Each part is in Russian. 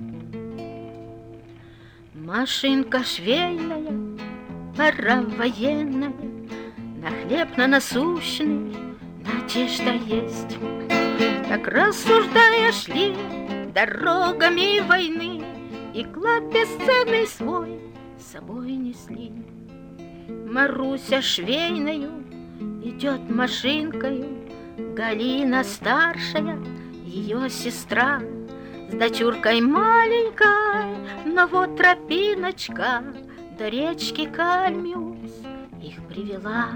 Машинка швейная, пора военная, на хлеб на насущный надежда есть. Так рассуждая шли дорогами войны, и клад бесценный свой с собой несли. Маруся швейною идет машинкою, Галина старшая, ее сестра, с дочуркой маленькой, но вот тропиночка до речки Кальмиус их привела.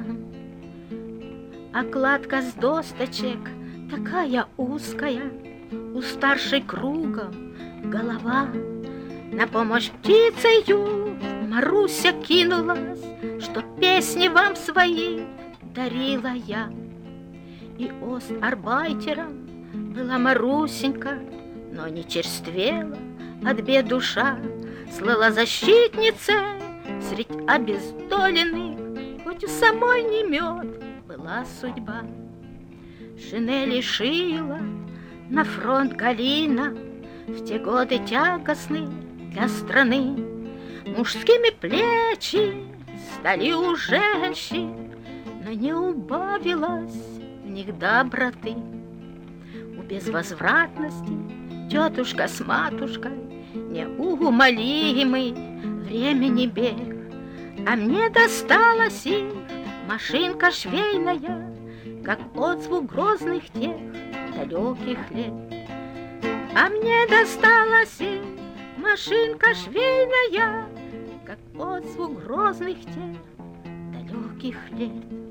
А кладка с досточек такая узкая, у старшей кругом голова. На помощь птицею Маруся кинулась, что песни вам свои дарила я. И остарбайтером была Марусенька, но не черствела от бед душа, слыла защитницей средь обездоленных, хоть у самой не мед была судьба. Шинели шила на фронт Галина в те годы тягостные для страны. Мужскими плечи стали у женщин, но не убавилось в них доброты. У безвозвратности тетушка с матушкой неумолимый времени бег, а мне досталась их машинка швейная, как отзвук грозных тех далеких лет. А мне досталась их машинка швейная, как отзвук грозных тех далеких лет.